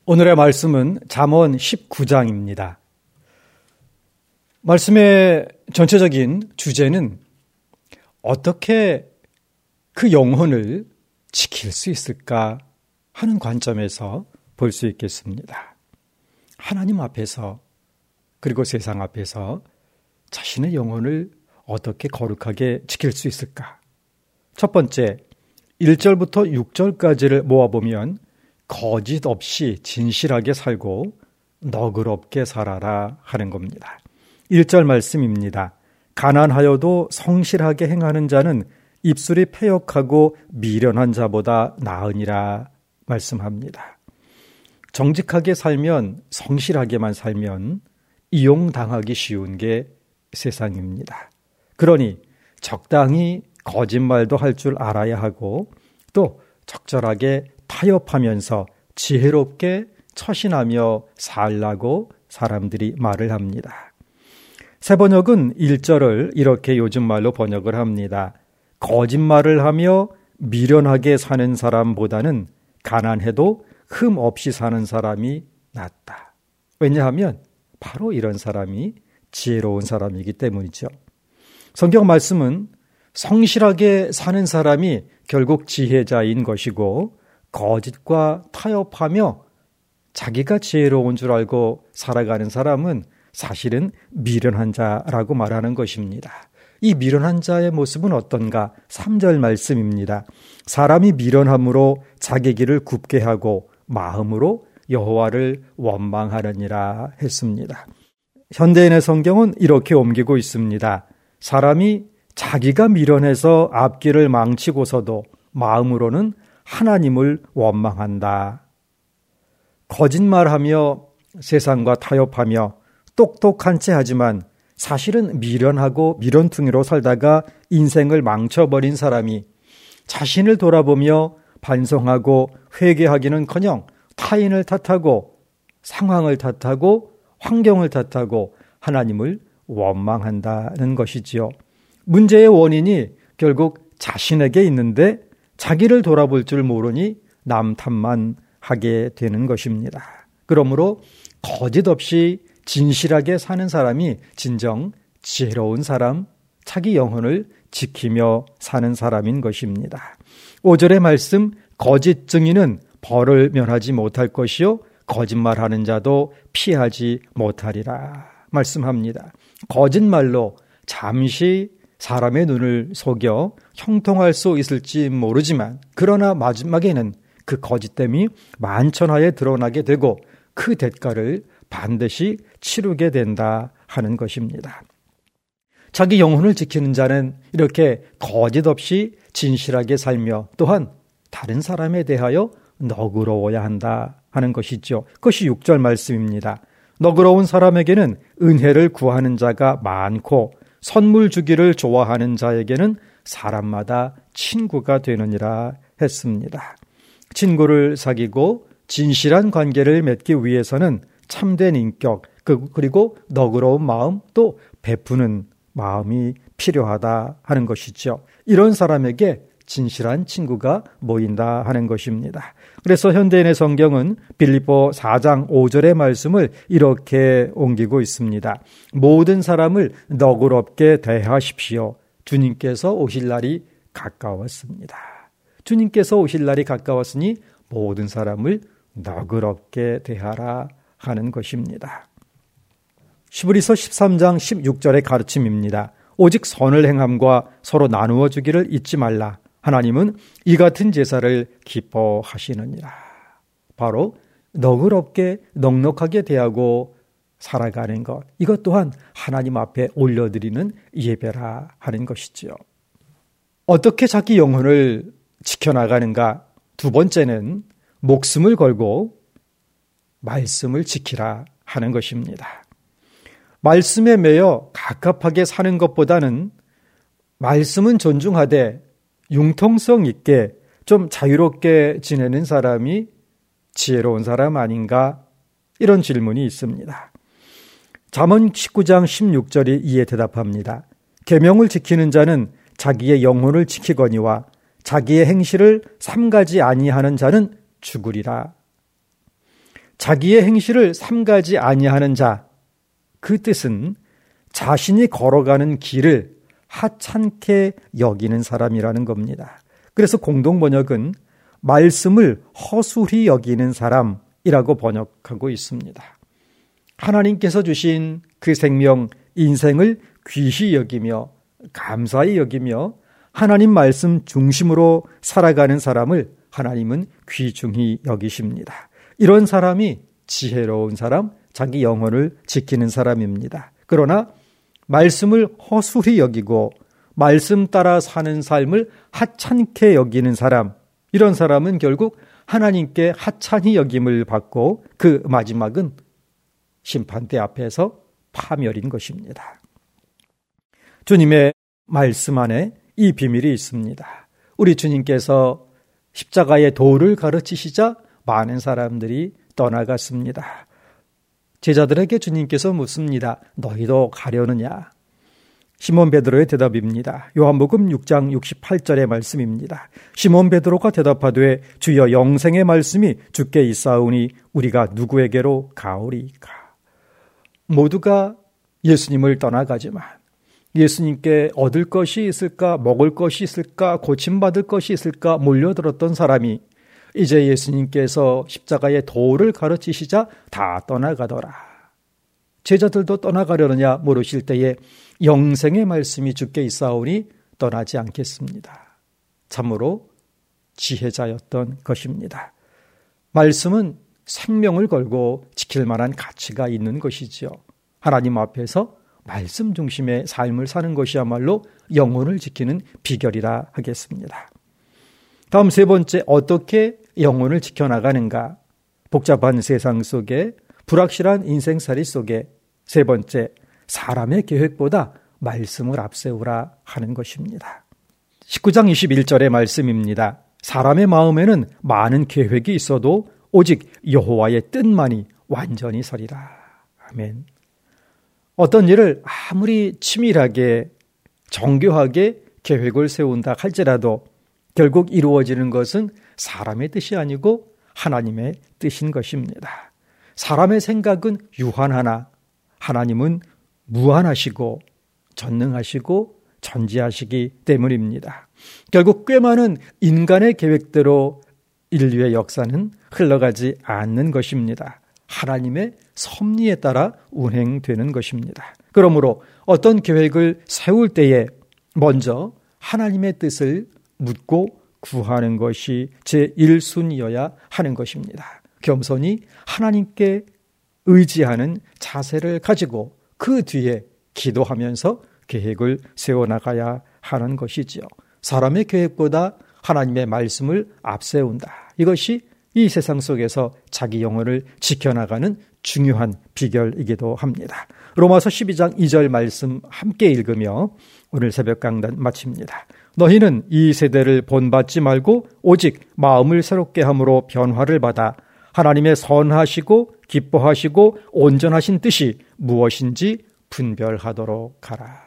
오늘의 말씀은 잠언 19장입니다. 말씀의 전체적인 주제는 어떻게 그 영혼을 지킬 수 있을까 하는 관점에서 볼 수 있겠습니다. 하나님 앞에서 그리고 세상 앞에서 자신의 영혼을 어떻게 거룩하게 지킬 수 있을까? 첫 번째, 1절부터 6절까지를 모아보면 거짓 없이 진실하게 살고 너그럽게 살아라 하는 겁니다. 1절 말씀입니다. 가난하여도 성실하게 행하는 자는 입술이 패역하고 미련한 자보다 나으니라 말씀합니다. 정직하게 살면, 성실하게만 살면 이용당하기 쉬운 게 세상입니다. 그러니 적당히 거짓말도 할 줄 알아야 하고 또 적절하게 타협하면서 지혜롭게 처신하며 살라고 사람들이 말을 합니다. 새번역은 1절을 이렇게 요즘 말로 번역을 합니다. 거짓말을 하며 미련하게 사는 사람보다는 가난해도 흠 없이 사는 사람이 낫다. 왜냐하면 바로 이런 사람이 지혜로운 사람이기 때문이죠. 성경 말씀은 성실하게 사는 사람이 결국 지혜자인 것이고 거짓과 타협하며 자기가 지혜로운 줄 알고 살아가는 사람은 사실은 미련한 자라고 말하는 것입니다. 이 미련한 자의 모습은 어떤가? 3절 말씀입니다. 사람이 미련함으로 자기 길을 굽게 하고 마음으로 여호와를 원망하느니라 했습니다. 현대인의 성경은 이렇게 옮기고 있습니다. 사람이 자기가 미련해서 앞길을 망치고서도 마음으로는 하나님을 원망한다. 거짓말하며 세상과 타협하며 똑똑한 체 하지만 사실은 미련하고 미련퉁이로 살다가 인생을 망쳐버린 사람이 자신을 돌아보며 반성하고 회개하기는커녕 타인을 탓하고 상황을 탓하고 환경을 탓하고 하나님을 원망한다는 것이지요. 문제의 원인이 결국 자신에게 있는데 자기를 돌아볼 줄 모르니 남 탓만 하게 되는 것입니다. 그러므로 거짓 없이 진실하게 사는 사람이 진정 지혜로운 사람, 자기 영혼을 지키며 사는 사람인 것입니다. 5절의 말씀, 거짓 증인은 벌을 면하지 못할 것이요 거짓말하는 자도 피하지 못하리라 말씀합니다. 거짓말로 잠시 사람의 눈을 속여 형통할 수 있을지 모르지만 그러나 마지막에는 그 거짓됨이 만천하에 드러나게 되고 그 대가를 반드시 치르게 된다 하는 것입니다. 자기 영혼을 지키는 자는 이렇게 거짓 없이 진실하게 살며 또한 다른 사람에 대하여 너그러워야 한다 하는 것이죠. 그것이 6절 말씀입니다. 너그러운 사람에게는 은혜를 구하는 자가 많고 선물 주기를 좋아하는 자에게는 사람마다 친구가 되느니라 했습니다. 친구를 사귀고 진실한 관계를 맺기 위해서는 참된 인격 그리고 너그러운 마음 또 베푸는 마음이 필요하다 하는 것이죠. 이런 사람에게 진실한 친구가 모인다 하는 것입니다. 그래서 현대인의 성경은 빌립보 4장 5절의 말씀을 이렇게 옮기고 있습니다. 모든 사람을 너그럽게 대하십시오. 주님께서 오실 날이 가까웠습니다. 주님께서 오실 날이 가까웠으니 모든 사람을 너그럽게 대하라 하는 것입니다. 히브리서 13장 16절의 가르침입니다. 오직 선을 행함과 서로 나누어 주기를 잊지 말라. 하나님은 이 같은 제사를 기뻐하시느니라. 바로 너그럽게 넉넉하게 대하고 살아가는 것, 이것 또한 하나님 앞에 올려드리는 예배라 하는 것이지요. 어떻게 자기 영혼을 지켜나가는가? 두 번째는 목숨을 걸고 말씀을 지키라 하는 것입니다. 말씀에 매여 갑갑하게 사는 것보다는 말씀은 존중하되 융통성 있게 좀 자유롭게 지내는 사람이 지혜로운 사람 아닌가? 이런 질문이 있습니다. 잠언 19장 16절이 이에 대답합니다. 계명을 지키는 자는 자기의 영혼을 지키거니와 자기의 행실을 삼가지 아니하는 자는 죽으리라. 자기의 행실을 삼가지 아니하는 자, 그 뜻은 자신이 걸어가는 길을 하찮게 여기는 사람이라는 겁니다. 그래서 공동번역은 말씀을 허술히 여기는 사람이라고 번역하고 있습니다. 하나님께서 주신 그 생명, 인생을 귀히 여기며 감사히 여기며 하나님 말씀 중심으로 살아가는 사람을 하나님은 귀중히 여기십니다. 이런 사람이 지혜로운 사람, 자기 영혼을 지키는 사람입니다. 그러나 말씀을 허술히 여기고 말씀 따라 사는 삶을 하찮게 여기는 사람, 이런 사람은 결국 하나님께 하찮이 여김을 받고 그 마지막은 심판대 앞에서 파멸인 것입니다. 주님의 말씀 안에 이 비밀이 있습니다. 우리 주님께서 십자가의 도를 가르치시자 많은 사람들이 떠나갔습니다. 제자들에게 주님께서 묻습니다. 너희도 가려느냐? 시몬 베드로의 대답입니다. 요한복음 6장 68절의 말씀입니다. 시몬 베드로가 대답하되 주여 영생의 말씀이 주께 있사오니 우리가 누구에게로 가오리이까? 모두가 예수님을 떠나가지만 예수님께 얻을 것이 있을까, 먹을 것이 있을까, 고침받을 것이 있을까 몰려들었던 사람이 이제 예수님께서 십자가의 도를 가르치시자 다 떠나가더라. 제자들도 떠나가려느냐 물으실 때에 영생의 말씀이 주께 있사오니 떠나지 않겠습니다. 참으로 지혜자였던 것입니다. 말씀은 생명을 걸고 지킬 만한 가치가 있는 것이지요. 하나님 앞에서 말씀 중심의 삶을 사는 것이야말로 영혼을 지키는 비결이라 하겠습니다. 다음 세 번째, 어떻게 영혼을 지켜나가는가? 복잡한 세상 속에, 불확실한 인생살이 속에 세 번째, 사람의 계획보다 말씀을 앞세우라 하는 것입니다. 19장 21절의 말씀입니다. 사람의 마음에는 많은 계획이 있어도 오직 여호와의 뜻만이 완전히 서리라. 아멘. 어떤 일을 아무리 치밀하게 정교하게 계획을 세운다 할지라도 결국 이루어지는 것은 사람의 뜻이 아니고 하나님의 뜻인 것입니다. 사람의 생각은 유한하나 하나님은 무한하시고 전능하시고 전지하시기 때문입니다. 결국 꽤 많은 인간의 계획대로 인류의 역사는 흘러가지 않는 것입니다. 하나님의 섭리에 따라 운행되는 것입니다. 그러므로 어떤 계획을 세울 때에 먼저 하나님의 뜻을 묻고 구하는 것이 제1순위여야 하는 것입니다. 겸손히 하나님께 의지하는 자세를 가지고 그 뒤에 기도하면서 계획을 세워나가야 하는 것이지요. 사람의 계획보다 하나님의 말씀을 앞세운다. 이것이 이 세상 속에서 자기 영혼을 지켜나가는 중요한 비결이기도 합니다. 로마서 12장 2절 말씀 함께 읽으며 오늘 새벽 강단 마칩니다. 너희는 이 세대를 본받지 말고 오직 마음을 새롭게 함으로 변화를 받아 하나님의 선하시고 기뻐하시고 온전하신 뜻이 무엇인지 분별하도록 하라.